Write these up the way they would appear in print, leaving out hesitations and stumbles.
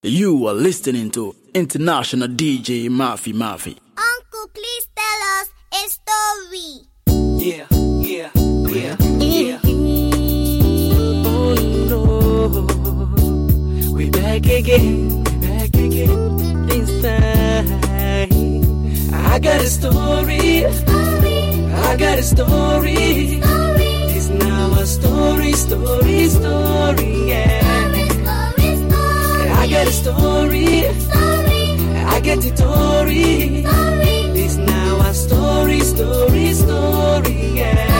You are listening to International DJ Mafi. Uncle, please tell us a story. Yeah. Oh no, we back again. This time, I got a story. It's now a story, yeah. I got a story. I get the story. It's now a story, yeah.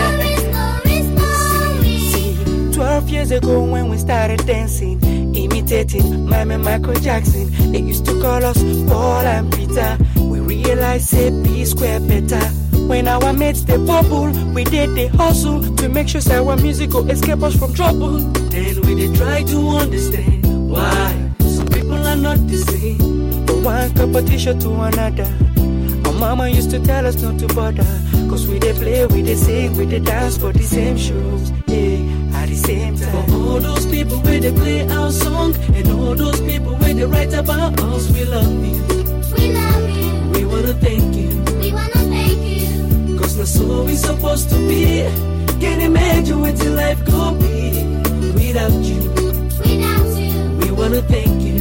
See, 12 years ago when we started dancing, imitating Mime and Michael Jackson, they used to call us Paul and Peter. We realized say P square better. When our mates they bubble, we did the hustle to make sure that our music will escape us from trouble. Then we did try to understand why some people are not the same, but one competition to another. Our mama used to tell us not to bother, cause we they play, we they sing, we they dance for the same shows, yeah, at the same time. For all those people where they play our song, and all those people where they write about us, we love you. We wanna thank you. Cause that's so we supposed to be. Can't imagine what your life could be without you. We wanna thank you.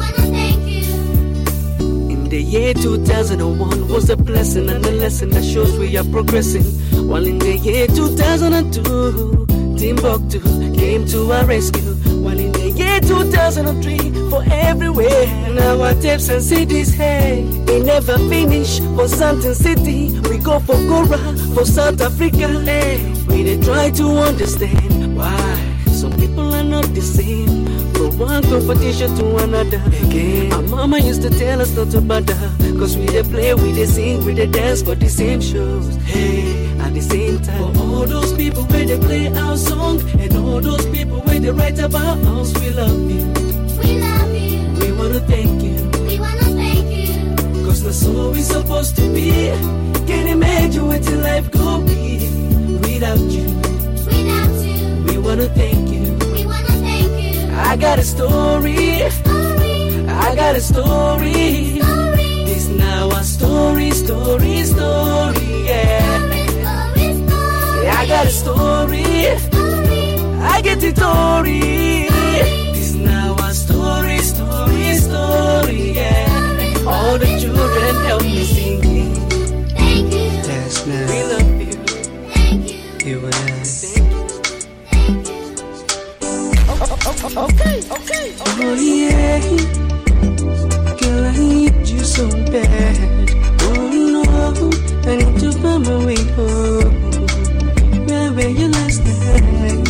In the year 2001 was a blessing and a lesson that shows we are progressing. While in the year 2002, Timbuktu came to our rescue. While in the year 2003, for everywhere, now our tapes and CDs, hey, they never finish. For Santon City, we go for Gora, for South Africa, hey. We they try to understand why some people are not the same. From one competition to another again. Our mama used to tell us not to bother, cause we they play, we they sing, we they dance for the same shows, hey, at the same time. For all those people where they play our song, and all those people where they write about us, we love you. We wanna thank you. Cause that's so we supposed to be. Can't imagine what your life could be without you. We wanna thank you. I got a story. This now a story, yeah. I got a story. I get the story. This now a story, yeah. All the children help me singing. Thank you. Last night we love you. Thank you. You and I. Okay. Oh yeah, girl, I need you so bad. Oh no, I need to find my way home. Where were you last night?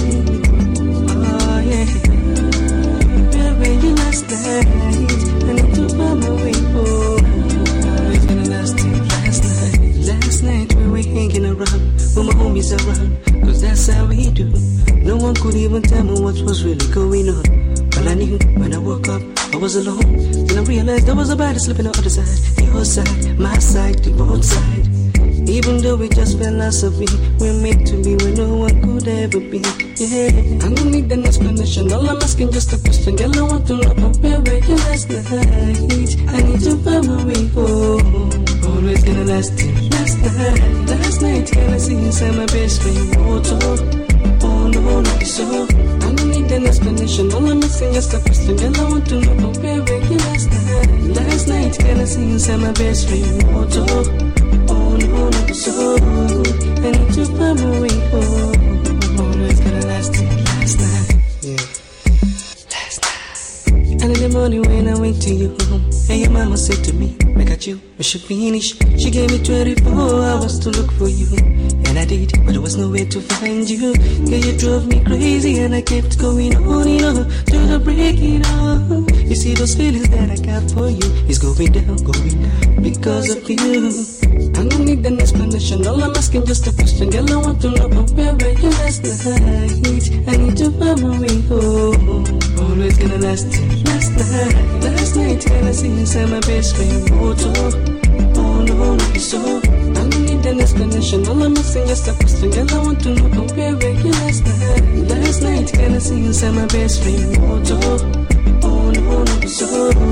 Oh yeah, where were you last night? I need to find my way home. It's gonna last till last night we were hanging around with my homies around, cause that's how we do. No one could even tell me what was really going on. All I knew when I woke up, I was alone. Then I realized there was a body sleeping on the other side. Your side, my side, the both side. Even though we just fell out of it, we're meant to be where no one could ever be. Yeah, I don't need an explanation. All I'm asking just a question. Girl, I want to know where were you last night? I need to find my way home. Always gonna last till last night, can I see inside my best friend photo? Oh no, not so. I don't need an explanation. All I'm asking just a question. Girl, I want to know where were you last night? Last night, can I see inside my best friend photo? Oh no, not so. I need to find my way home. Always gonna last till last night. Yeah. Last night. And in the morning when I went to your home, and your mama said to me, "Look at you, we should finish." She gave me 24 hours to look for you. And I did, but there was nowhere to find you. Yeah, you drove me crazy and I kept going on, till the breaking up. You see those feelings that I got for you is going down, because of you. I don't need an explanation, all I'm asking just a question. Girl, I want to know where were you last night? I need to find my way home. Always gonna last till last night, can I see inside my best friend photo? Oh no, not so. I don't need an explanation, all I'm asking just a question. Girl, I want to know where were you last night? Last night, can I see inside my best friend photo? Oh no, not so.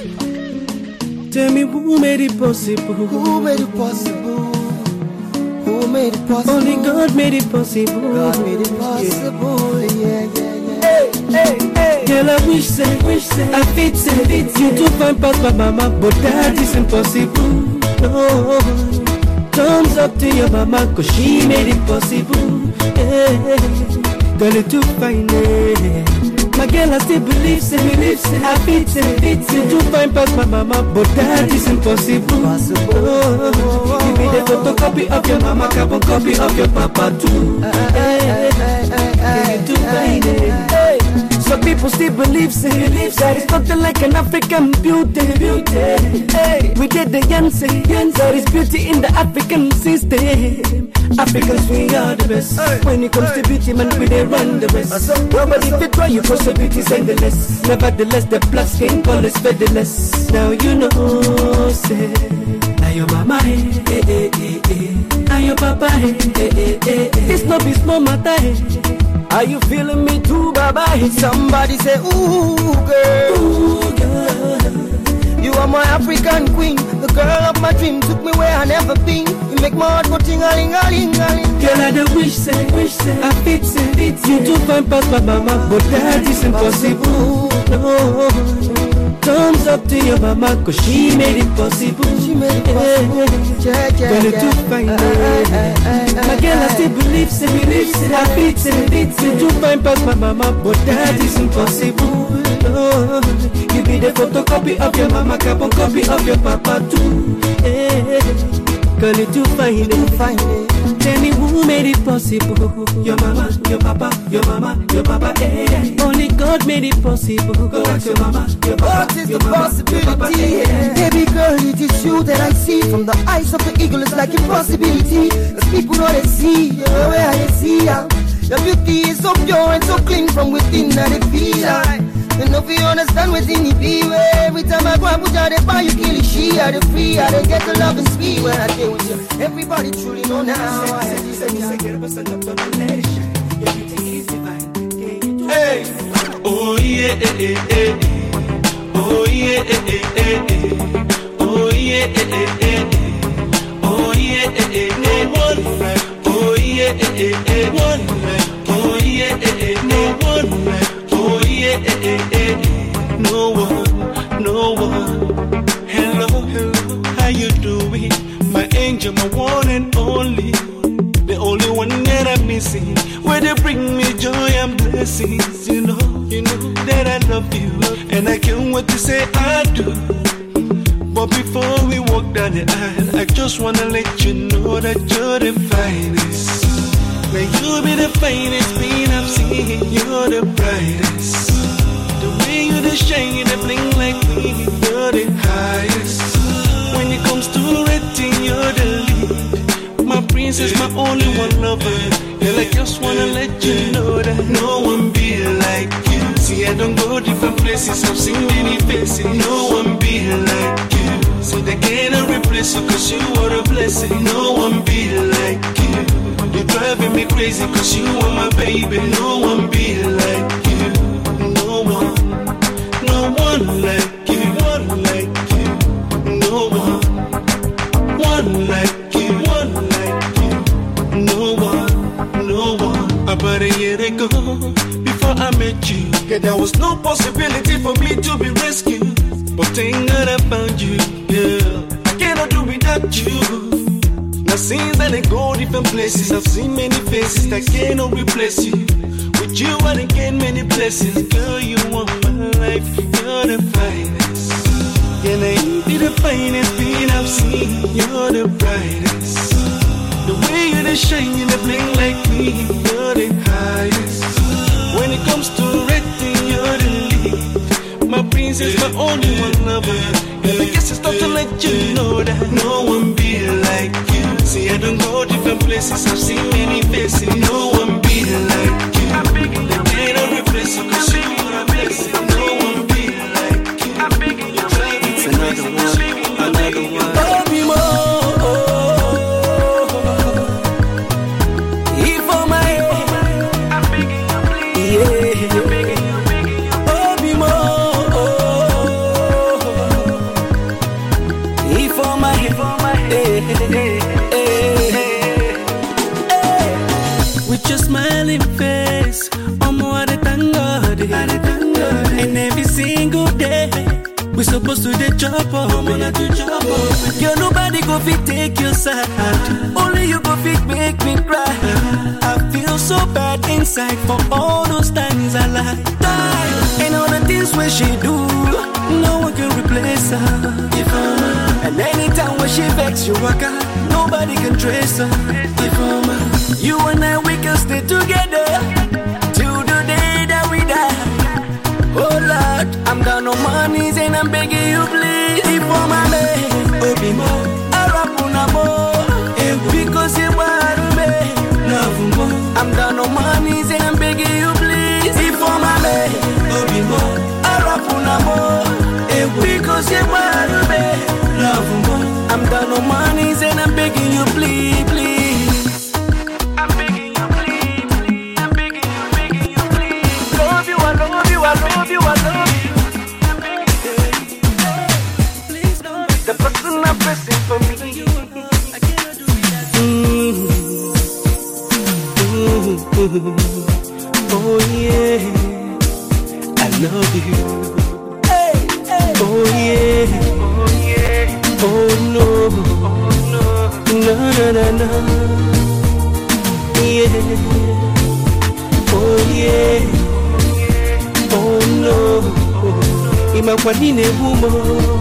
Tell me who made it possible? Who made it possible? Who made it possible? Only God made it possible. God made it possible. Yeah. Hey. Girl, I wish say, I fit say, you to find past my mama, but that is impossible. No, thumbs up to your mama, cause she made it possible. Hey, girl, you to find it. My girl, I still believe, say, I fit say, you to find past my mama, but that is impossible. Oh, give me the photocopy of your mama, carbon copy of your papa too. Hey, to find it. Hey. Some people still believe, say, that it's nothing like an African beauty. Hey, we did the say, there is beauty in the African system. Africans, we are the best. When it comes to beauty, man, we they run the best. Nobody fit try you, cause your beauty's endless. Nevertheless, the black skin color is featherless. Now you know, say, now your mama, now your papa, it's no be small matter. Are you feeling me too, baba? Somebody say, ooh, girl, you are my African queen. The girl of my dream took me where I never been. You make my heart go ting-a-ling-a-ling. Girl, I don't wish say, I fit say, you to find past my mama, but that is impossible. No, thumbs up to your mama, cause she made it possible. She made it possible. Girl, you to find it. My girl, I still believe, say, I fit say, you to find past my mama, but that is impossible. No, you be the photocopy of your mama, carbon copy of your papa too. Girl, you to find it. Tell me who made it possible? Your mama, your papa, your mama, your papa. Only God made it possible. Go ask your mama, your papa. What is the possibility? Baby girl, it is you that I see. From the eyes of the eagle, it's like impossibility. Cause people know they see, you know where they see ya. Your beauty is so pure and so clean from within that it feels. You know if you understand within it be. Every time I go and put out the fire, you kill it. She are the free, I get the love and speed. When I deal with you, everybody truly know now. Hey, oh yeah, oh yeah, oh yeah, oh yeah, no one like, oh yeah, one like, oh yeah, no one like, oh yeah, no one. Hello, how you doing? My angel, my one and only, the only one that I'm missing. Where they bring me joy and blessings, you know that I love you, and I can't wait to say I do. But before we walk down the aisle, I just wanna let you know that you're the finest. Now you be the finest queen I've seen. You're the brightest. The way you the shine, you the bling like me. You're the highest. When it comes to rating, you're the lead. My princess, my only one lover. Girl, I just wanna let you know that no one be like you. See, I don't go different places, I've seen many faces. No one be like you. See, they cannot replace you, cause you are a blessing. No one be like you. You're driving me crazy, cause you are my baby. No one be like you. No one like you. One like you. No one like you. One like you. No one. About a year ago, before I met you, yeah, there was no possibility for me to be rescued. But thank God I found you, yeah. I cannot do without you. Now since then I go different places, I've seen many faces that cannot replace you. With you I gain many blessings. Girl, you want my life, you're the finest. Yeah, now you be the finest being I've seen. You're the brightest. The way you the shine, you the bling like me. You're the highest. When it comes to rating, you're the lead. My princess, my only one lover. Girl, I guess it's time to let you know that no one be like you. See, I don't go different places, I've seen many faces. No one be like you. They can't replace you, cause you are a blessing. No one be like you. It's another one. Love me more. If for my head, yeah. Love me more. supposed to dey chop up. Girl, nobody go fit take your side. Only you go fit make me cry. I feel so bad inside for all those times I lied. And all the things when she do, no one can replace her. And anytime when she vex you walk out, nobody can trace her. You and I, we can stay together till the day that we die. Oh Lord, I'm down on my knees and I'm begging you please. If for my man, Obimo, Arapunamo, because you want me. I'm down on my knees and I'm begging you please. If for my man, Obimo, Arapunamo, because you want me. I'm down on my knees and I'm begging you please, please. I'm begging you please, please. I'm begging you please. Love you, I love you, I love you, I love you. I'm begging you, please don't be the person I'm pressing for me. I cannot do without. Oh yeah, I love you. Oh yeah, oh no, no, yeah, oh yeah, oh no, Imakwadine Bumo,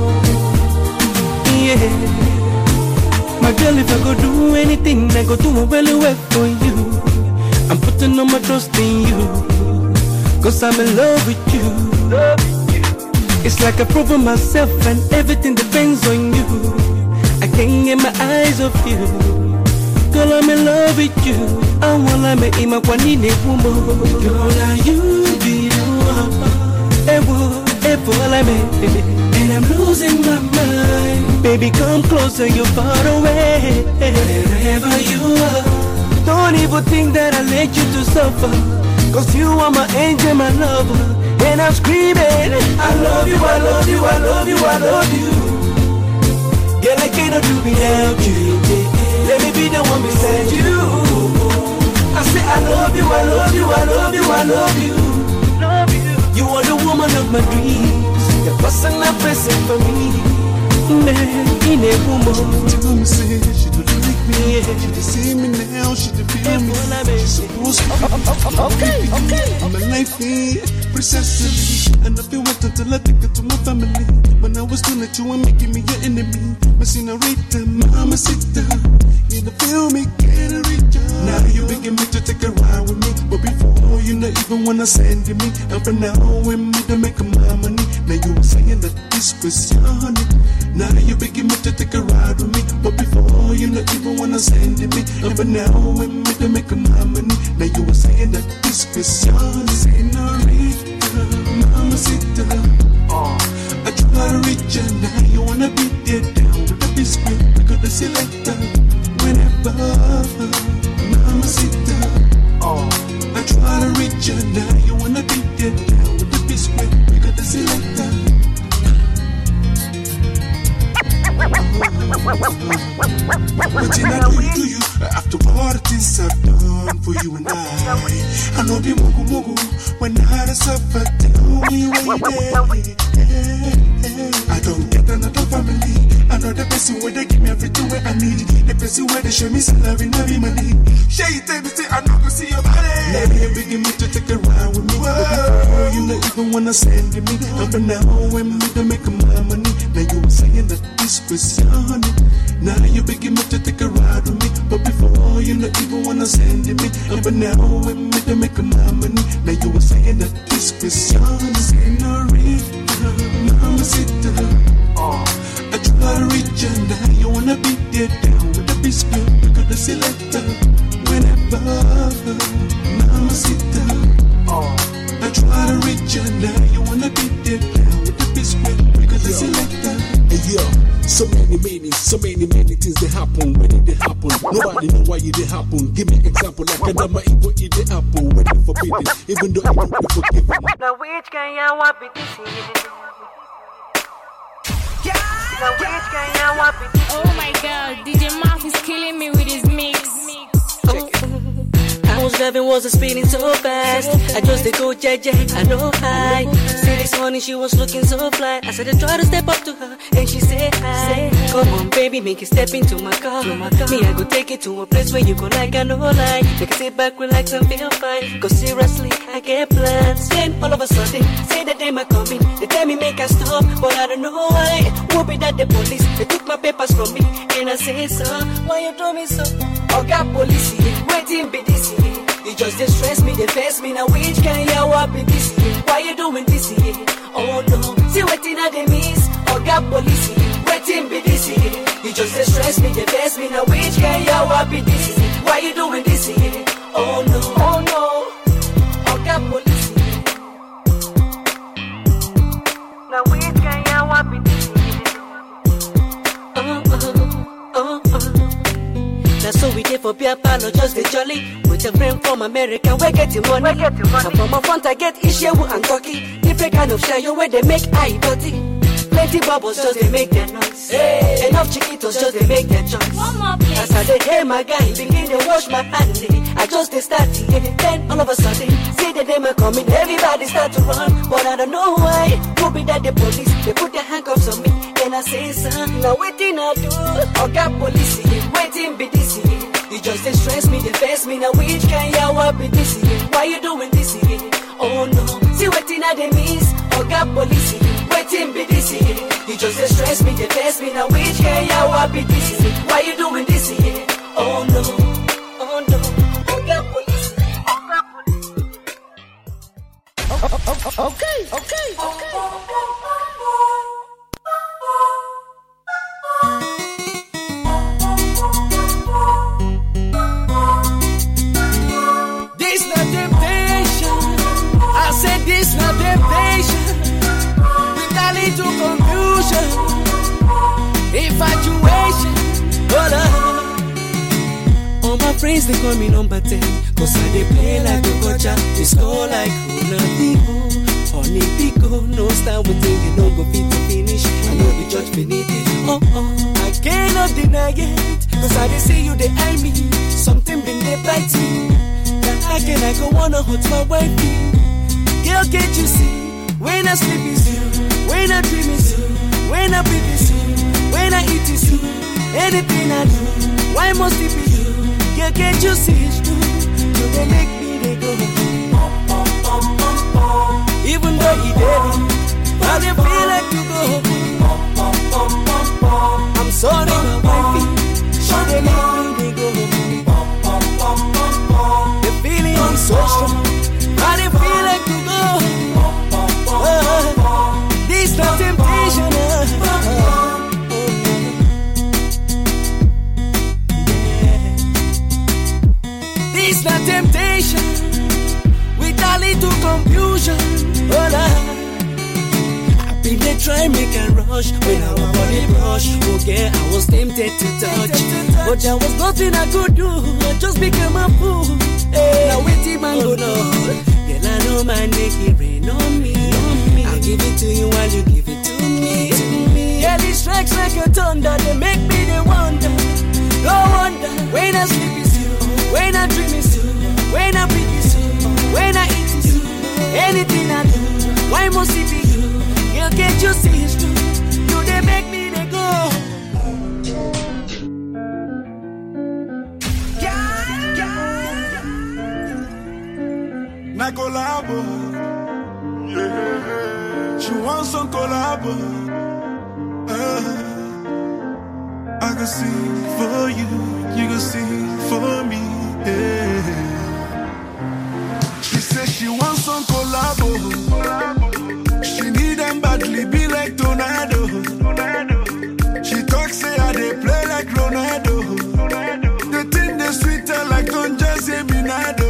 yeah. My girl, if I go do anything, I go do my belly work for you. I'm putting all my trust in you, 'cause I'm in love with you. It's like I prove myself and everything depends on you. I can't get my eyes off you. Girl, I'm in love with you. I wanna make my kwanine wumo. Girl, are you the one? And I'm losing my mind. Baby, come closer, you're far away. Wherever you are, don't even think that I let you to suffer. 'Cause you are my angel, my lover. And I'm screaming, I love you, I love you, I love you, I love you. Girl, I cannot do without you. Let me be the one beside you. I say I love you, I love you, I love you, I love you. You are the woman of my dreams, the person I'm pressing for me. In a woman, she told me say she don't like me. She don't see me now, she don't feel me. She's supposed to be in my life, precisely. And I feel wet until I take it to my family. When I was doing it, you were making me your enemy. My senorita, mama, sit down. You don't feel me, get a reach out. Now you begging me to take a ride with me, but before you not even wanna send me. And for now, with me to make my money. Now you were saying that this was your honey. Now you begging me to take a ride with me, but before you not even wanna send me. And for now, with me to make my money. Now you were saying that this was your honey. Senorita, mama, sit down. I try to reach you, now you wanna be there down with the biscuit. Because the selector, whenever, mama, sit down. I try to reach you, now you wanna be there down with the biscuit. Because the selector. What did I do to you after all the things I've done for you and I know the mogu when I suffer, tell me where you I don't get another family. I know the person where they give me everything where I need. The person where they show me salary, every money. Share you tell me, say I'm not gonna see your body. Now you're begging me to take a ride with me. Before you don't even wanna send me. And for now, when me to make my money. Now you were saying that this was your honey. Now you're begging me to take a ride with me. But before you don't even wanna send me. And for now, when me to make my money. Now you were saying that this was your honey. Senorita, mama, sit down. I try to reach you, now you wanna be there down with the biscuit. Because the selector, whenever, mama, sit down. I try to reach you, now you wanna be there down with the biscuit. Because the selector. Hey yo, so many things they happen. When did they happen? Nobody know why it they happen. Give me an example like another evil it they happen. When they forbidden, even though it don't be forgiven. Now which can you want be this? Oh my god, DJ Mark is killing me with his mix. 7 was a speeding so fast. I just go JJ, I know high. See the This morning she was looking so fly. I said I try to step up to her, and she said hi. Come on, baby, make it step into my car. Me, I go take it to a place where you go like I know lie. Make it sit back, relax, and feel fine. Cause seriously, I get plans. Then all of a sudden, say that they might come in. They tell me make I stop, but I don't know why. Whoop it at the police, they took my papers from me. And I say, sir, why you do me so? I got police here, waiting be this here. You just distress me, they face me. Now which can you walk be this here? Why you doing this here? Oh no, see waiting at the miss. I got police here, waiting be this here. You just distress me, they face me. Now which can you walk be this here? Why you doing this here? Oh no, I got police here. Now which can you walk be this here? That's so we did for Pierre Palo, just the jolly. With a friend from America, we're getting money. And from a front I get Ishewu and Turkey. Different kind of shayo where they make eye dirty. Plenty bubbles just they make their noise. Hey. Enough chiquitos just they make their choice. As I did, hey my guy, begin to wash my hand. I just they start here. Then all of a sudden, see the demon coming. Everybody start to run, but I don't know why. Could be that the police, they put their handcuffs on me. Then I say, son, now waiting I do. I got police here, waiting be this here. You just distress me, they face me. Now which can you walk be this here? Why you doing this here? Oh no, see waiting at the miss. I got police here, waiting be this here. You just distress me, they face me. Now which can you walk be this here? Why you doing this here? Oh no, I got police here. Okay. This not temptation. I said this not temptation. With a little confusion, infatuation. Hold on. All my friends they call me number 10. Cause I they play like a gotcha. They score like Ronaldinho. Honey Pico, no style we think you don't go fit to finish. I know the judge beneath it. I cannot deny it. Cause I they see you they eye me. Something been they bite me. How can I go wanna hurt my wifey? Girl, can't you see? When I sleep is you, when I dream is you, when I breathe is you, when I eat is you, anything I do, why must it be you? Girl, can't you see it's true? You they make me they go even though he did, I they feel like to go I'm sorry my wifey, she they make me they go the feeling is so strong, I they feel like to go this not temptation This not temptation with a little confusion. I've been there trying make a rush when our body brush. Okay, I was tempted to touch, but there was nothing I could do. I just became a fool. Hey, now waiting man go no. Girl, I know man make it rain on me. I'll give it to you while you give it to me. Yeah, it strikes like a thunder. They make me the wonder. No wonder when I sleep is you, when I dream is you, when I breathe is you, when I eat is you. Anything I do, why must it be you? Girl, can't you see it's true? You they make me they go. Na collabo, yeah. She wants some collabo. I can sing for you, you can sing for me. Yeah. She says she wants some collabo. She need them badly, be like Tornado. She talks say I they play like Ronaldo. The thing they sweeter like Don Jose Minado.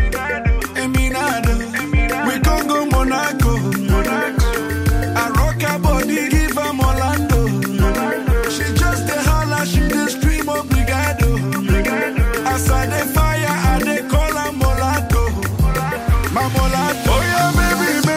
We can go Monaco. I rock her body, give her Orlando. She just the holla, she the stream of Brigado. As I the fire, I they call her Molato. My Molato. Oh yeah, baby,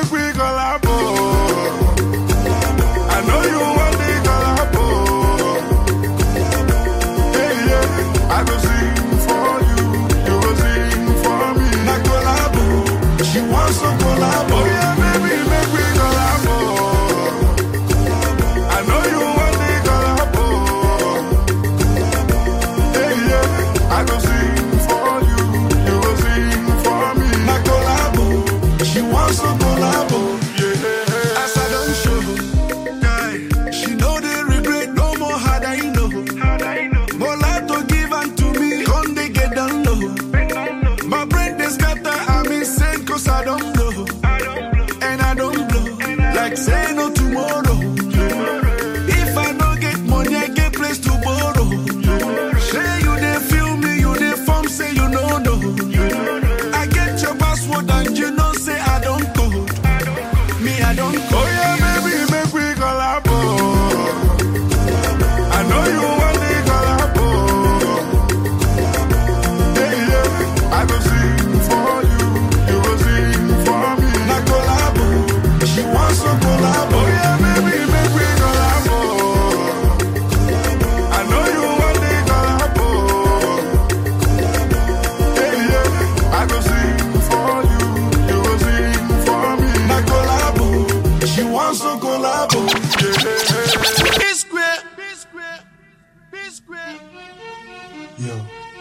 Yo,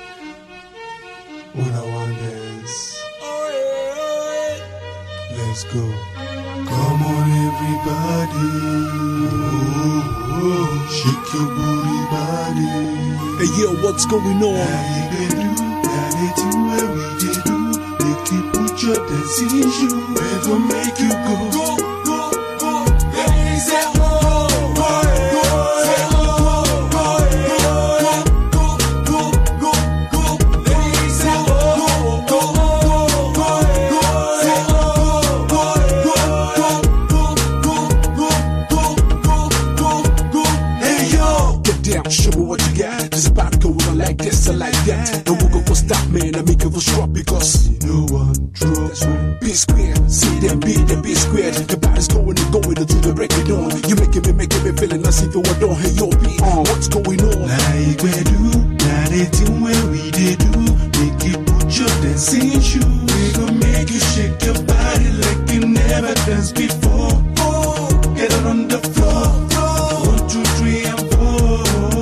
what I want is, let's go. Come on, everybody. Oh, shake your booty body. Hey, yo, what's going on? Now you can do, now they do what we did do. Make you put your dancing shoe. We gon' make you go, go, go, go. Ladies at home. Show me what you got. This about going on like this or like that. No one go stop, man. I make it for strong because no one drops. B square, see them B, then B squared. The body's going and going until the break it on. You making me feeling as if you don't. Hey yo, B, what's going on? Like we do, now they do what we did do. Make you put your dancing shoe. We gon' make you shake your body like you never danced before. Oh, get it on the floor. 1, 2, 3, and 4.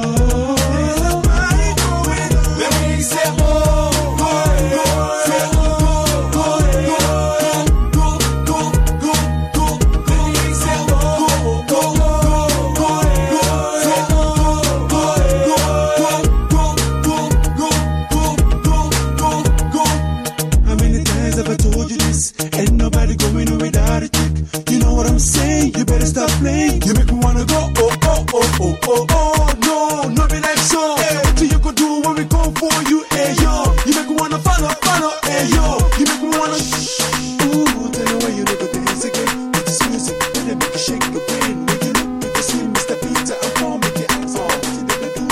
You better stop playing. You make me wanna go, oh, oh, oh, oh, oh, oh. No, not be like so. Hey, what you gonna do when we go for you, hey, yo? You make me wanna follow, hey, yo. You make me wanna ooh, tell me why you never dance again. With this music, when they make you shake your brain. When you look, you can see Mr. Peter, I'm gonna make your eyes off. You never do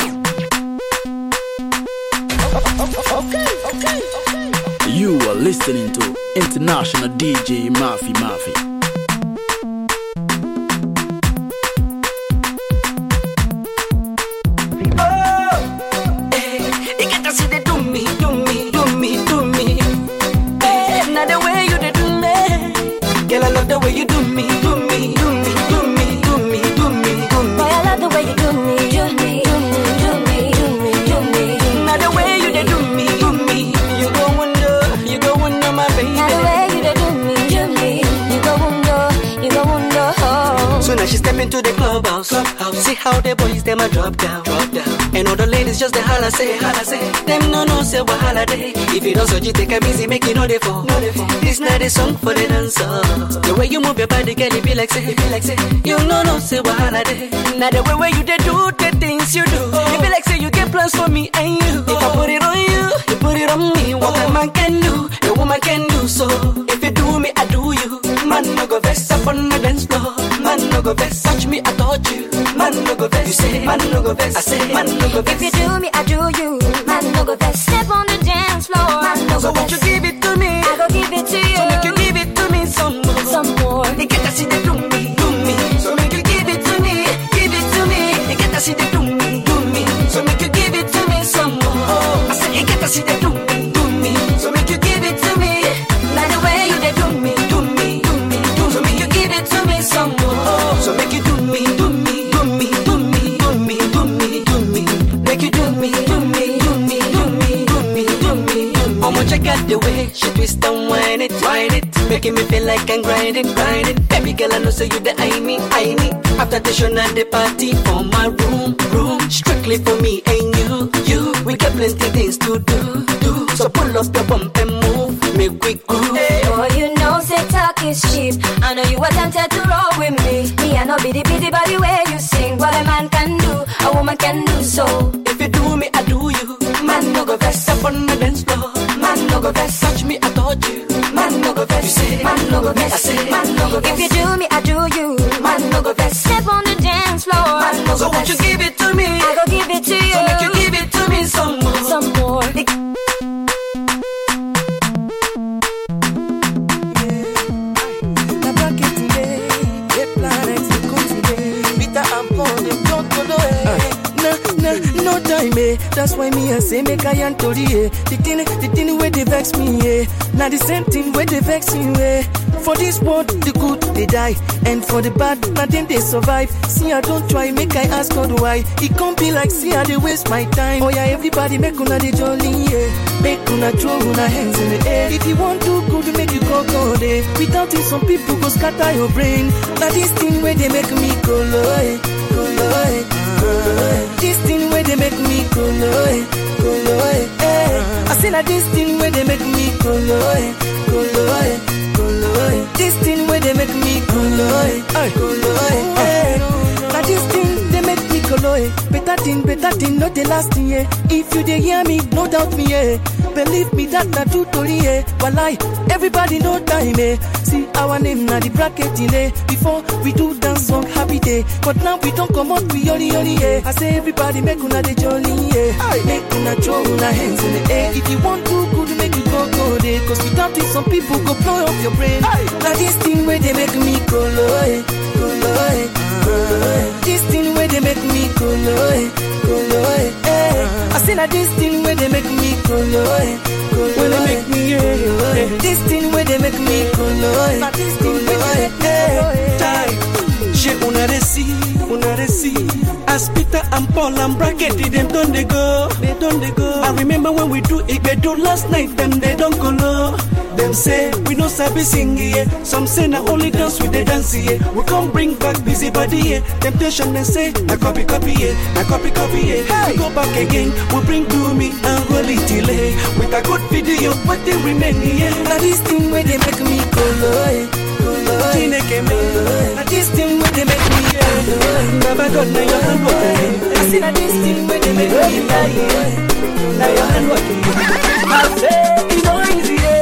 that. Okay. You are listening to International DJ Mafia. The way you do me, do me, do me, do me, do me, do me, do me. Boy, I love the way you do me, do me, do me, do me, do me, do me. Now the way you do me, do me. You go under my baby. Now the way you do me, you go under. Oh. So now she step into the clubhouse. See how the boys them a drop down. And all the ladies just the holla say. Them no say what holiday. If you don't so you take a easy, make it know they fall. This not a song for the dancer. The way you move your body, girl, it be like say. You no say what holiday. Now the way you they do the things you do. It be like say you get plans for me and you. If I put it on you, you put it on me. What a man can do, a woman can do so. If you do me, I do you. Man no go vest up on the dance floor. Man no go vest, touch me, I touch you. Man no go vest, you say. Man no go vest, I say. Man no go vest. If you do me, I do you. Man no go vest, step on the dance floor. Man no so go won't you vest, give it to me? I go give it to you. So make you give it to me some more. They get to see the do me. So make you give it to me. They get to see the do me. So make you give it to me some more. I say you get to see the do me. So make you give it to me. Now the way you they do me. So make you give it to me some more. So make you do me. Make you do me. Check out the way she twist and whine it, making me feel like I'm grinding. Baby girl, I know so you the I me. After the show and the party for my room, strictly for me and you. We got plenty things to do. So pull up your bump and move, make we groove. Oh, you know, say talk is cheap. I know you were tempted to roll with me. Me, I know be the body where you sing. What a man can do, a woman can do so. If you do me, I do you. Man, no go vest up on the dance floor. Man, no go vest, touch me, I touch you. Man, no go vest, you say. Man, no go vest, I say. Man, no go vest. If you do me, I do you. Man, no go vest, step on the dance floor. Man, no go so won't you give it to me? I go give it to you. So make you give it to me some more. No time, that's why me I say make I Antori, the thing where they vex me, now the same thing where they vex me, For this world, the good they die, and for the bad, nothing they survive. See, I don't try, make I ask God why. It can't be like, see, I they waste my time. Oh yeah, everybody make una de jolly, yeah. Make una throw una hands in the air. If you want to good, make you go there. Without it, some people go scatter your brain. Now this thing where they make me go low, go low. This thing where they make me go low, go low. I say that this thing where they make me go low, go low, go low. This thing where they make me go low, go low. Now this thing they make me go low. Better thing, not the last thing, yeah. If you dey hear me, no doubt me, yeah. Believe me that na true story, yeah. Walai, everybody know time, eh. See our name na the bracket in there. Before we do dance song happy day, but now we don't come out we yoli, yeah. I say everybody make una de jolly, yeah. Make una throw una hands in the air. If you want to good, make you go there. Cause without it, some people go blow up your brain. Now this thing where they make me go low, go low. This thing where they make me go low, go low. I say that this thing where they make me go low, go low. When they make me this thing where they make me go low, this thing where they make me go low. J'ai una reci. As Peter and Paul and Bracket, them don't they go. I remember when we do Igbedo last night, them they don't go low. Them say we no sabi sing yeah. Some say na only dance with the dance yeah. We can't bring back busy body yeah. Temptation they say na copy yeah, na copy yeah. Hey. We go back again, we bring to me and roll it delay. With a good video, but they remain yeah. Now this thing where they make me go low, go low. Now this thing where they make me go low. Baba God na your hand working. I see that this thing where they make me go low. Now your hand working. I say it's no easy yeah.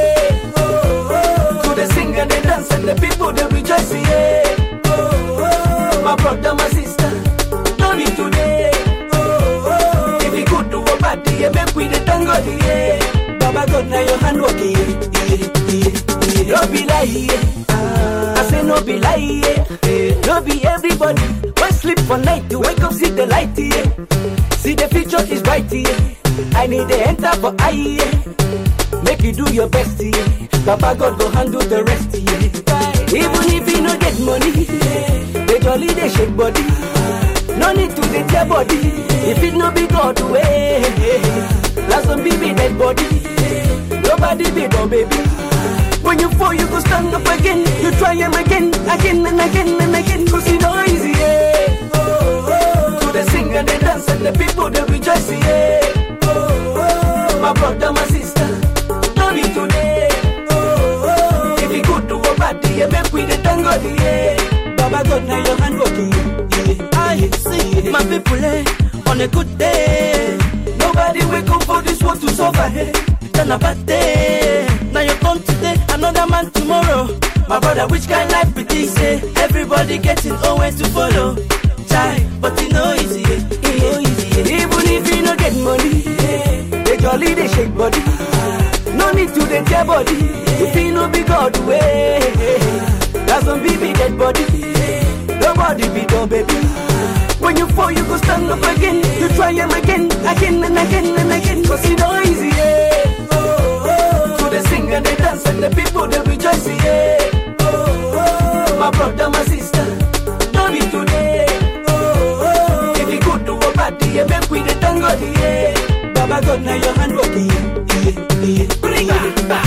And they dance and the people they rejoice, yeah. My brother, my sister, no need today. If we good to a party, yeah, make we the tango, yeah. Baba God, now your hand working, yeah. No be lie, yeah. I say no be lie, yeah. No be everybody. One sleep for night to wake up, see the light, yeah. See the future is bright, yeah. I need the enter for eye, yeah. Make you do your best, yeah. Papa God go handle the rest, yeah. Even if you no get money, yeah. They jolly, they shake body. No need to get your body. If it no be God way, last one be dead body. Nobody be no baby. When you fall, you go stand up again. You try him again and again. Cause it's no easy, yeah. To the sing and the dance and the people they rejoice, yeah. My brother, my sister. Today, if you go to a party, you make with the tango, yeah. Baba God, now your hand working, yeah. I see my people on a good day. Nobody wake up for this world to suffer, hey. Then a bad day. Now you come today, another man tomorrow. My brother, which kind of life it is, eh? Everybody getting nowhere to follow. Try, but it's no easy, Even if you don't get money, yeah. They jolly, they shake body. No need to the dead body. If you no be God way, that's some baby dead body. Nobody be done, baby. When you fall, you go stand up again. You try him again. Cause it's no easy, yeah. To the sing and the dance and the people they rejoice, yeah. My brother, my sister, no need today. If you go to a party, you make with the tango, yeah. Baba God, now your hand working, yeah. Bring it back.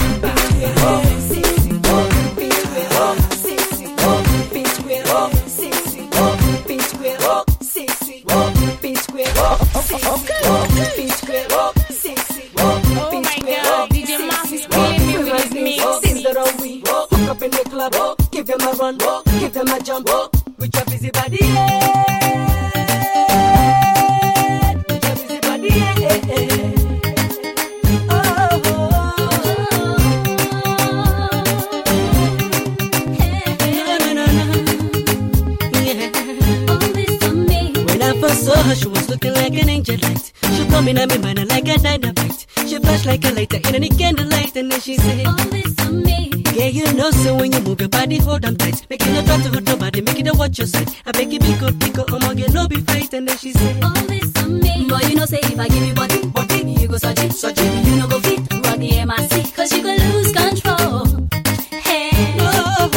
Hook up in the club, give them a run, give them a jump, with your busy body, yeah. With your busy body, yeah. Saw her, she was looking like an angel light. She brought me to me mind like a dynamite. She flashed like a lighter in any candlelight, and then she said, all this on me. Yeah, you know, so when you move your body, hold on tight. Make it no try to hurt nobody, make it a watch your side. I make it be good, get no be fight, and then she said, all this on me. Boy, you know, say if I give you body, you go search it. You know, go fit, run the MIC, cause you go lose control. Hey, oh.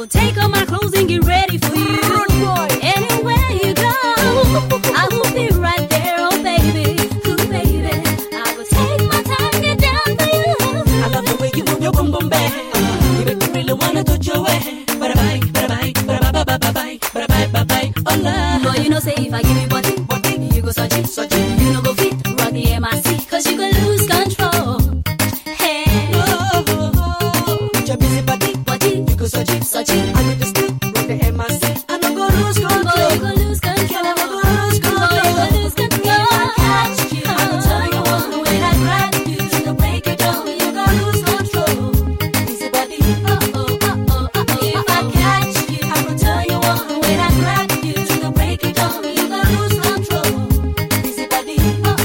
will take off my clothes and get ready for you. Anywhere you go, I will be right there, oh baby, ooh baby. I will take my time, get down for you. I love the way you move your boom boom bang. You make me really wanna touch your way. Bye bye, bye bye, bye bye, bye bye, bye bye, bye bye. Oh love. Boy, you know say if I give you body, you go search it, you know go fit, rock the MIC, 'cause you could lose control. Hey, with your busy body, you go search it. I need to stick, rock the MIC. I don't go lose control. boy, you could lose control. I go lose control. Boy, you could lose control. If I catch you, I will tell you what. When I grab you, to break it down, you go lose control. Busy body, if I catch you, I will tell you what. When I grab you, to break it down, you go lose control. Busy body,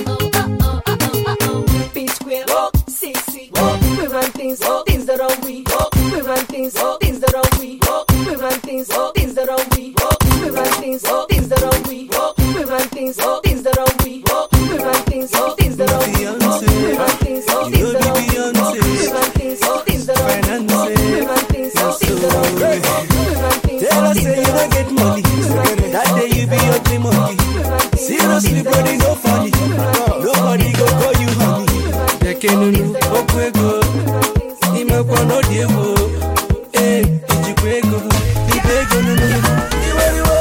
P square, CC, we run things that are we. We run things that are we. We run things that are we. We run things that are we. We run things that are we. We run things that are we. We run things that are we. We run things that are we. We run things that are we. Tell us say you don't get money. That day you be ugly monkey. Seriously, brother, no funny. Nobody go call you honey. Yakenunu, okwego. Imekwa no dievo. Eh, ijikwego. Ibego nunu. Iweriwo.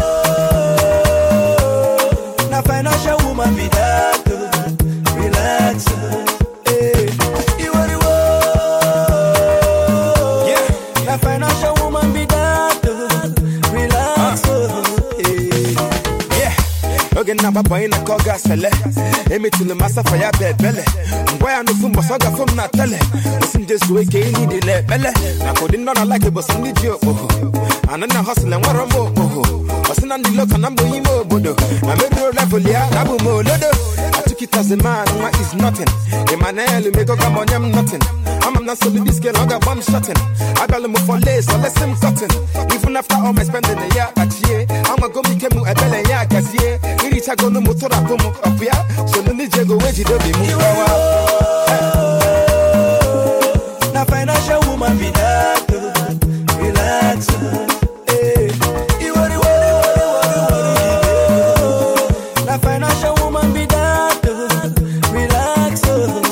Na financial woman be that. Relax. Eh, iweriwo. Yeah. Na financial woman be that. Relax. Oge na baba ina koga sele. Emi tule masa fire bele. Ngwaya no fumbo soga fum na tele. Osim jesu eke ini dile bele. Na kodi nona like it but some need you. Anana hustle and wara mo. Osina ndi loka nambo imo bodo. Na medro level ya nabu mo lodo. I took it as a man, what is nothing. Emmanuel me go come on yam nothing. I'm not so this girl, I got one shotting. I got him for lace, so let's him cutting. Even after all my spending a year at year, I'm a go make him a belly ya gazier. We reach a go no motor up here. So no need to go where you don't be moving. Now financial woman be that. Relax. Now financial woman be that. Relax.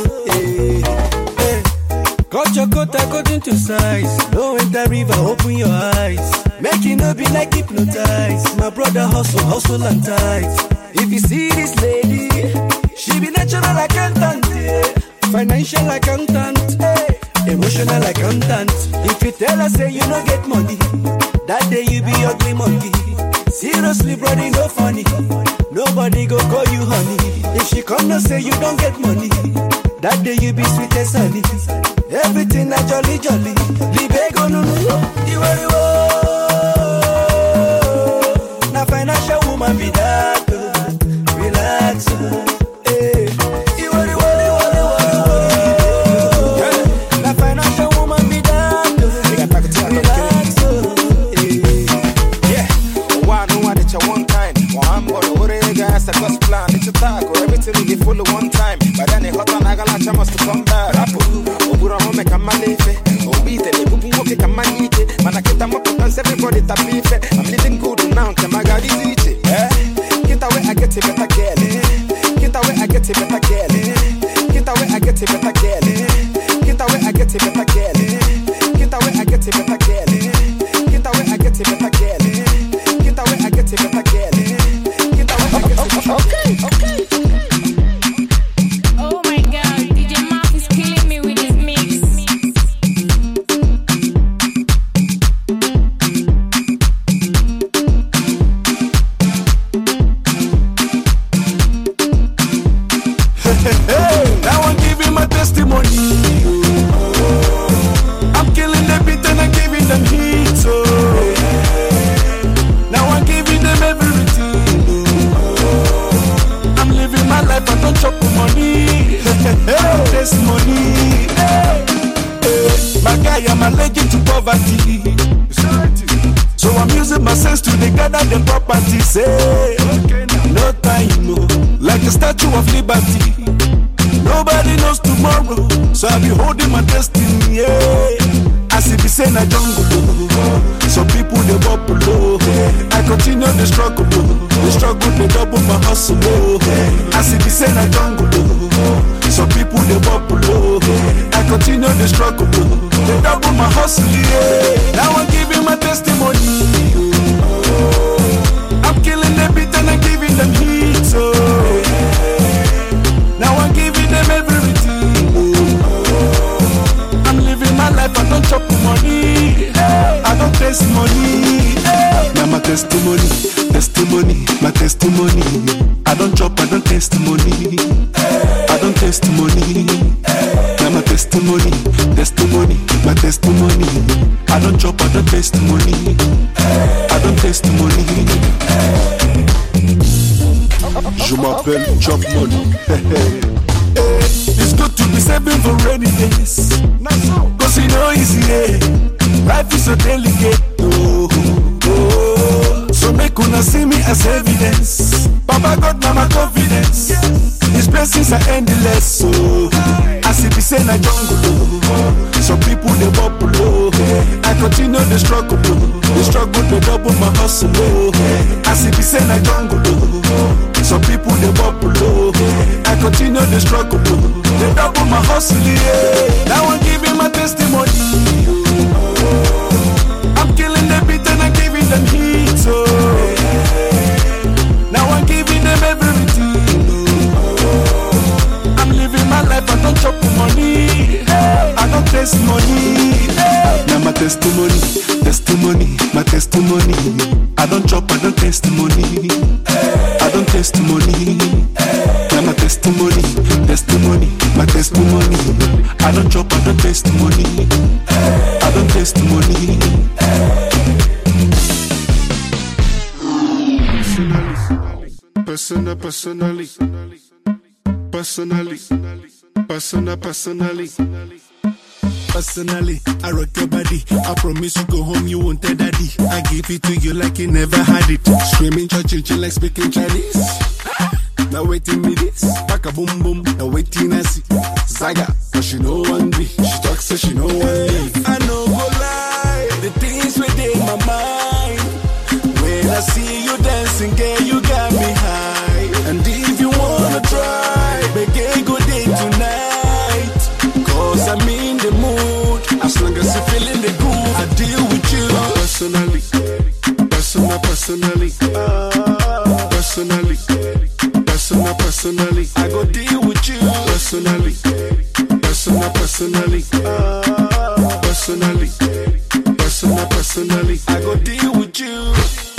Cut your coat according to size. Don't enter river, open your eyes. Make it no be like hypnotized. My brother hustle and tight. If you see this lady, she be natural accountant, yeah. Financial accountant, hey. Emotional accountant. If you tell her say you no get money, that day you be ugly monkey. Seriously, brother, no funny. Nobody go call you honey. If she come no say you don't get money, that day you be sweet as honey. Everything a jolly. Libego no no. Na financial woman be that. Relax. Na financial woman be that. Relax. Yeah. Why no one at your one time? One boy, guys, I got plan. It's a talk or everything will be full of one time. But then it hot on Agalacha must come back. Obura home come malife. Obite, Bubu come manite. Manakita Mopans, everybody tapife. I'm living good now. Kamagadi Zichi. Get away, I get it better girl. Get away, I get it better girl. Get away, I get it better girl. Get away, I get it better girl. Get away, I get it better girl. Get away, I get it better girl. Get away, I get it better girl. Get away, I get it better girl. Okay. Oh my God, DJ Mark is killing me with his mix. Now I'm giving my testimony. I'm killing the beat and I'm giving them heat. So now I'm giving them everything. I'm living my life, I don't chop money. This money. My guy, I'm allergic to poverty. So I'm using my sense to gather the property. Say, no time, no. Like a statue of liberty. Nobody knows tomorrow, so I'll be holding my destiny, yeah. As if it's in a jungle, some people they bubble. I continue the struggle, they double my hustle. As if it's in a jungle, some people they bubble. I continue the struggle, they double my hustle. Now I'm giving my testimony. I'm killing the beat and I'm giving them heat. So now I'm giving them everything. I'm living my life, I don't chop money, I don't taste money. Now my testimony, my testimony. I don't chop, I don't taste money, I don't taste money. Now my testimony, my testimony. I don't chop, I don't taste money, I don't taste money. Je m'appelle Chop Money. It's good to be saving for rainy days, cause you know easy, life is so delicate. So make una see me as evidence. Baba God, now my confidence. His blessings are endless. So as if it's in a jungle, some people they bubble. I continue the struggle, they double my hustle. As if it's in a jungle, some people they bubble. I continue the struggle, they double my hustle. Now I'm giving my testimony. I'm killing the beat and I'm giving them heat. So now I'm giving them everything. I'm living my life, I don't chop money, I don't taste money. Now my testimony, my testimony. I don't chop, I don't taste money, I don't taste money. Now my testimony, my testimony. I don't chop, I don't taste money, I don't taste money. Personally, I rock your body. I promise you go home, you won't tell daddy. I give it to you like you never had it. Screaming, churching, like speaking Chinese. Now waiting me this, pack a boom boom. Now waiting I see Zaga, but she know one be. She talks so she know one be. I know go lie, the things within my mind. When I see you dancing, girl, you got me high. And if you wanna try, make a good day tonight. Cause I'm in the mood, as long as you're feeling the groove, I deal with you. Personally, I go deal with you. Personally, I go deal with you.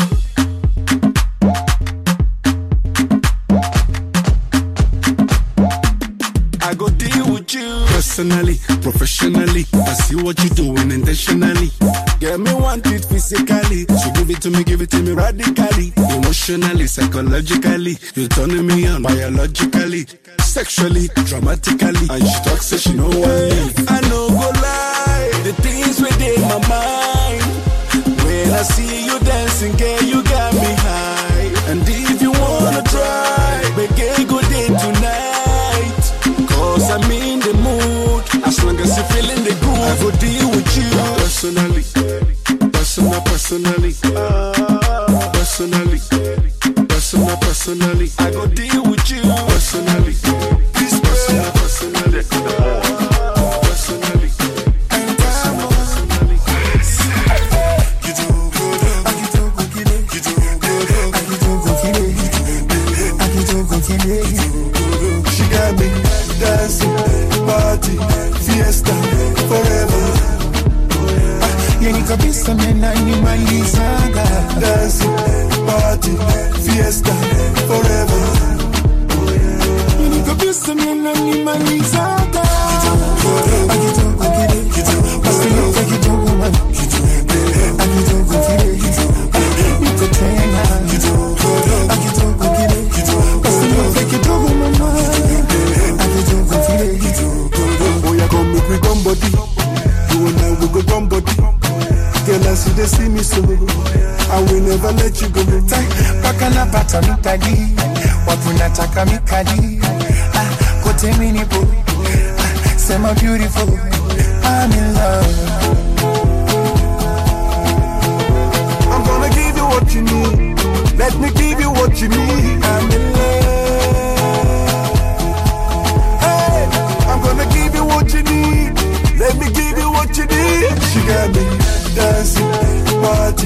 I go deal with you. Personally, professionally, I see what you're doing intentionally. Get me want it physically, so give it to me radically. Emotionally, psychologically, you're turning me on biologically, sexually, dramatically. And she talks so she know what I know go lie, the things within my mind. When I see you dancing, girl, you got me high. And if you wanna try, make a good day tonight. Cause I'm in the mood, as long as you're feeling the groove, I go deal with you. Personally, I go deal with you. Personally, she got me dancing, party, fiesta, forever. Yani kabisa mena nimalizaga. Dancing, party, fiesta, forever. Yani kabisa mena nimalizaga. They see me so, I will never let you go. Paka na pata mikali, watu nataka mikali. Kote minipo, sema beautiful, I'm in love.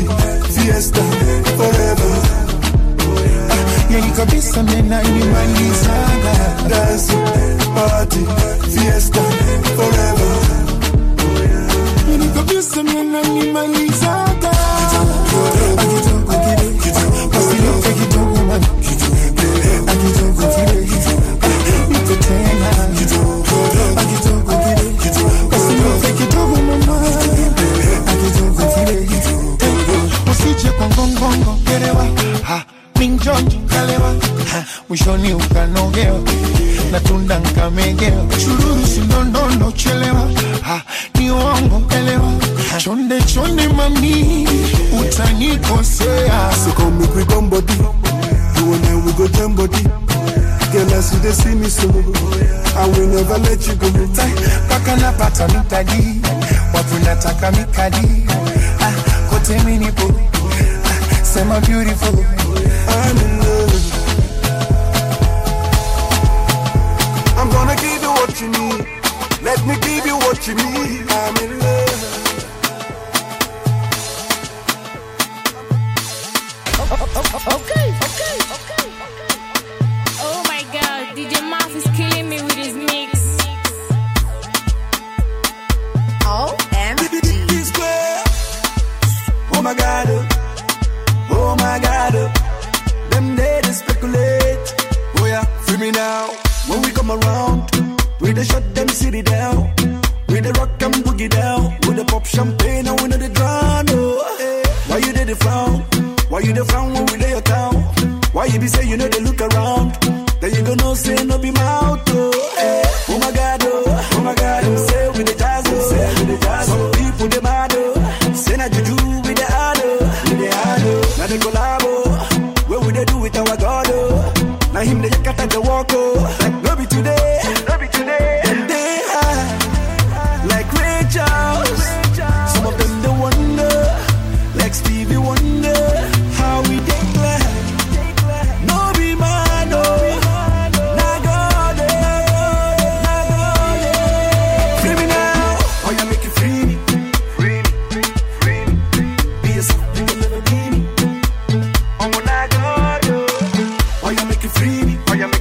party, fiesta, forever. Yani kabisa mena inimalizaga. Dance, party, fiesta, forever. Yani kabisa mena inimalizaga. Akitoka kile, pasiloka kidogo man. Akitoka kile, niko tena. Akitoka kile, pasiloka kidogo mama. Akitoka kile, usije kwa ngongongo kerewa. Minjonjo kalewa, mwishoni ukanogewa, natunda nkamegea, chururu sinondondo chelewa, ni uongo elewa, chonde chonde mami, utanikosea. So come make we come body, you and I we go jam body. Girl, I see they see me so, I will never let you go. Paka na pata mitadi, wapu nataka mikadi, kote minipo, sema beautiful. I'm in love. I'm gonna give you what you need. Let me give you what you need. I'm in love. Okay. Oh my God, DJ Maf is killing me with his mix. OMG. Oh my God. Oh my God. Them they speculate. Oh yeah, free me now. When we come around, we the shut them city down. We the rock and boogie down. We the pop champagne and we know the drown. Oh, hey. Why you did the frown? Why you the frown when we lay your town? Why you be say you know they look around? Then you gonna say no be mouth. Oh, hey. Oh my God, oh my God. Them say with the jazz, some people they mad. Oh, say na juju with the ado. Now they collabo. What would they do with our God? Oh, now him they cut at the walk. Oh, like no be today. And they high like Ray Charles. Some of them they wonder, like Stevie Wonder, how we take life. No be man, no. Now God, free me now. Oh, you make it free me. Be yourself, you can never be me. Oh, now God, oh, you make it free me.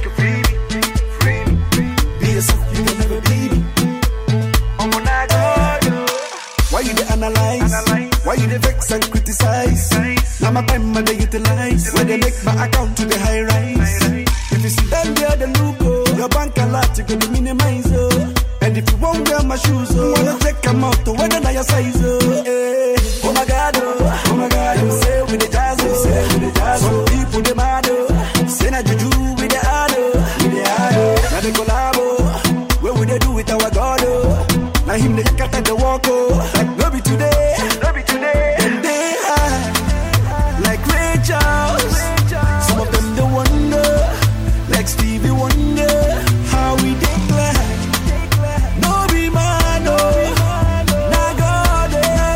Be yourself, you can never be me. Oh, now God, why you dey analyze? Why you dey vex and criticize? Now my time and they utilize. When they make my account to the high rise. If you sit down there, the look, oh, your bank a lot, you can minimize, oh. And if you won't wear my shoes, oh, wanna take them out to whether your size, oh. Hey. Oh my God, you say with the jazz, some people they mad, oh. Say na juju with the ado. Now they collabo. What would they do with our God, oh? Now him they cut at the walk, oh. Like no be today. And they high like Ray Charles. Some of them they wonder, like Stevie Wonder, how we take life. No be man, no. Now God,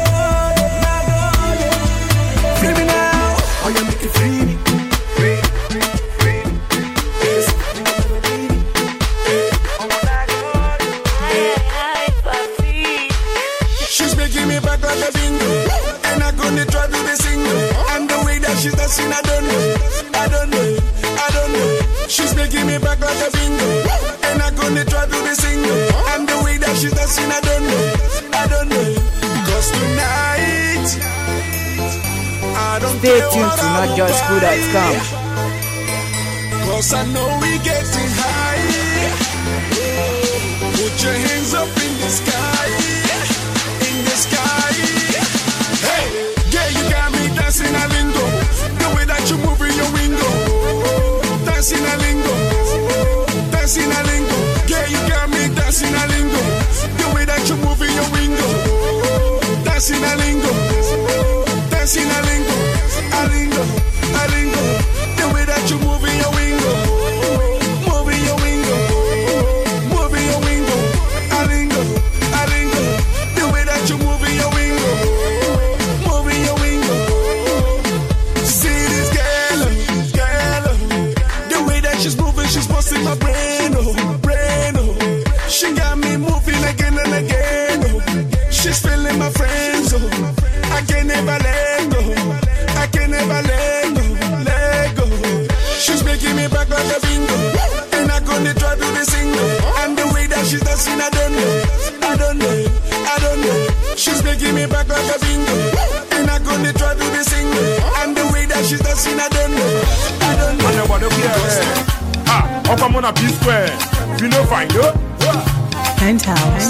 free me now. Oh, you make it free me. Yes, you can never be me. Oh, she's making me back like a bingo, and I'm gonna try to be single. And the way that she's dancing, I don't know. She's making me back like a bingo, and I'm gonna try to be single. And the way that she's dancing, I don't know. Cause tonight, I don't Stay care tuned what to I Not Just Good As Come. Cause I know we getting high. Put your hands up in the sky. Hey, yeah, you got me dancing a lingo. The way that you move in your window. Dancing a lingo. Yeah, you got me dancing a lingo. The way that you move in your window. Dancing a lingo. The way that you move in your window. A lingo. The way that you move in your window. See this girl. The way that she's moving, she's busting my brain, oh. She got me moving again and again, oh. She's feeling my friends, oh. I they give me back like a bingo. And I couldn't try to be single. And the way that she's dancing, I don't know. I don't know. Up I'm on a P square. You know, find you. Penthouse.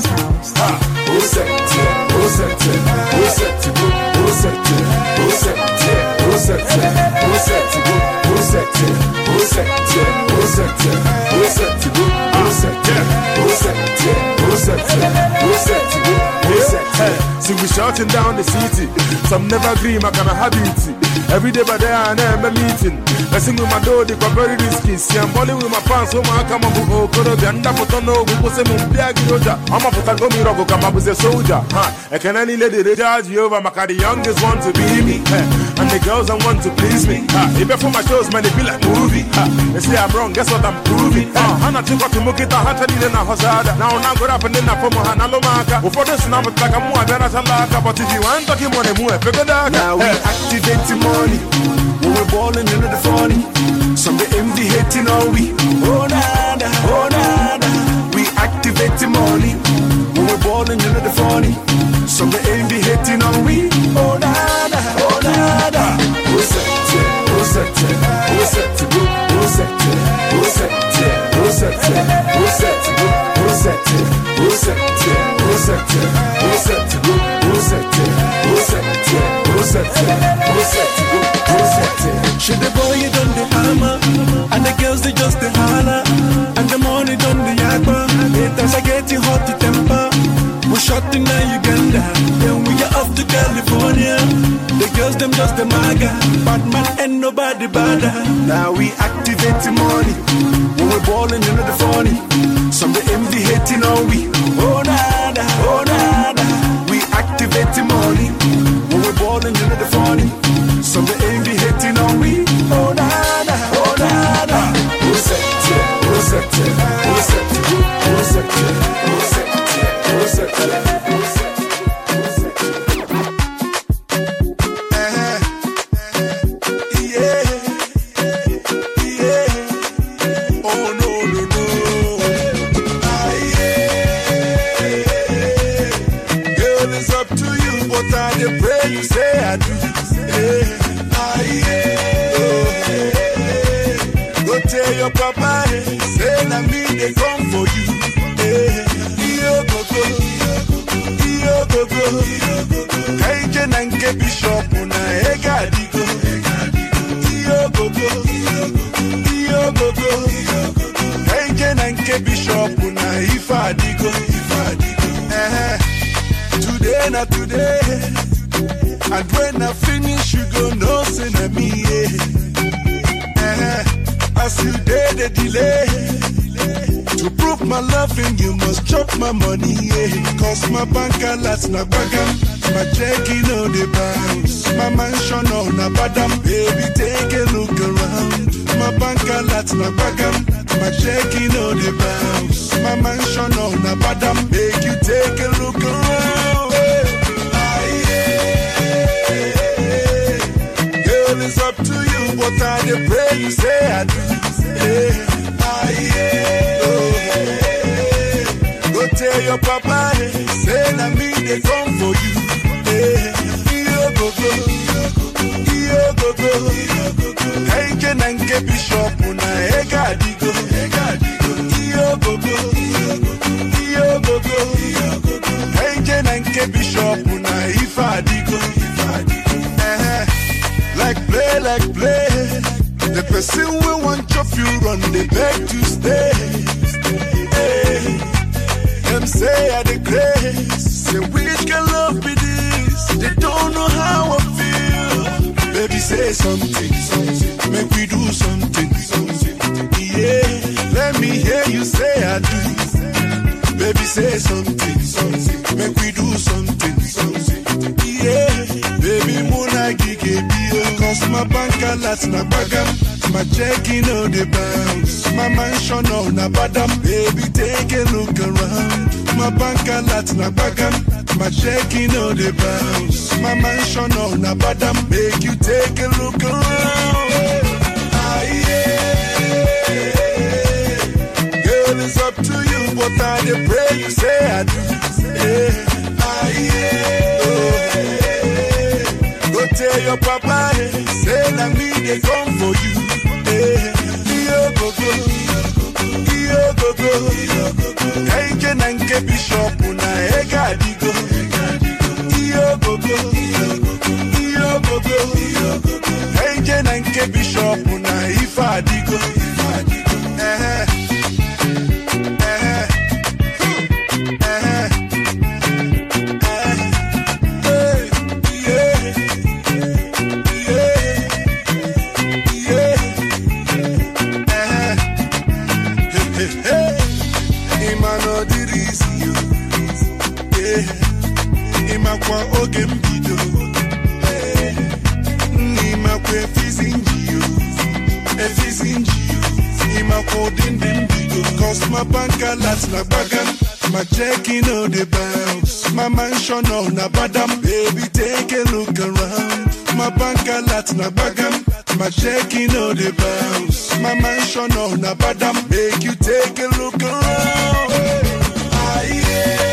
Who set it? Who set it? Who set it? Who set it? Who set it? Who set it? Who set it? Who set it? Who set it? Who set it? Who set it? Who set it? Who set it? Who set it? Who set it? Who set it? See we shutting down the city. Some never agree, my kind of habit. Every day by day I am a meeting. I sing with my door, they got very risky. See I'm balling with my pants, so my come up with Okoro. The under for no, we will say Mumbiagi Roja. I'm a put a go miracle, come up with a soldier. I can any lady they charge you over. My the youngest want to be me. And the girls that want to please me. If before my shows, man, they be like movie. They say I'm wrong, guess what I'm proving. I'm not too got to mock it, I had to need a Hosada. Now I'm going up and then I put my Hanalomaka. Before this, now I'm like a more than a Salaka. But if you want talking money, move, figure that. Now we activate the money. When we're balling into the funny. Some they envy hating all we. Oh nada, oh nada. We activate the money. When we're balling into the funny. Some they envy hating all we. Oh nada, oh nada. Who set it? Who set it? Who set it? Who set it? Who set it? Who set it? Who set it? Who set it? Who set it? Who set it? Who set it? Who set it? Who set it? Who set it? Who set it? She the boy you done the hammer, and the girls they just the holler, and the money done the yakba. Haters are getting hot to temper. We're shot in Uganda, then we are off to California. The girls them just the maga, bad man and nobody badder. Now we activate the money, when we're balling into the funny. Some the envy hating on we. Oh nada, oh nada. We activate the money, when we're balling into the funny. Some the envy hating on we. Oh nada, oh nada. Who set it? Who set it? Who set it? Who set it? Who set it? Who set it? Who set it? You say I do. Go tell your papa, say na me they come for you. Iyo gogo, kaije nanke bishop na ega digo. Iyo gogo, kaije nanke bishop na ifa digo. Today na today. And when I finish, you go no say na me, as you did the delay. To prove my loving, you must chop my money, Cause my bank alerts na bagam, my checking on the bounce, my mansion on a badam. Baby, take a look around. My bank alerts na bagam, my checking on the bounce, my mansion on a badam. Make you take a look around. It's up to you, what I dey pray you say I do. Go tell your papa, say na me they come for you. Iyo gogo, kaije nanke bishop na ega digo. Iyo gogo, kaije nanke bishop na ifa digo. Like play. The person we want chop you run, they beg to stay. Them say I the grace. Say which can love be this? They don't know how I feel. Baby say something, make we do something. Yeah, let me hear you say I do. Baby say something, make we do something. Yeah, baby muna gige bio. Cause my bank alerts na bagam, my checking on the bounce, my mansion on a badam. Baby take a look around. My bank alerts na bagam, my checking on the bounce, my mansion on a badam. Make you take a look around. Girl, it's up to you, what I dey pray you say I do. tell your papa, say na me they come for you. Iyo gogo, Kenje nanke bishop na ega digo. Iyo gogo, Kenje nanke bishop na ifa digo. Kwa oge mbido Nima kwe fizinjiyo Nima kwa dindi mbido Cause my bank alert na bagam My checking on the bounce My mansion on na badam Baby take a look around My bank alert na bagam My checking on the bounce My mansion on na badam Make you take a look around Ah yeah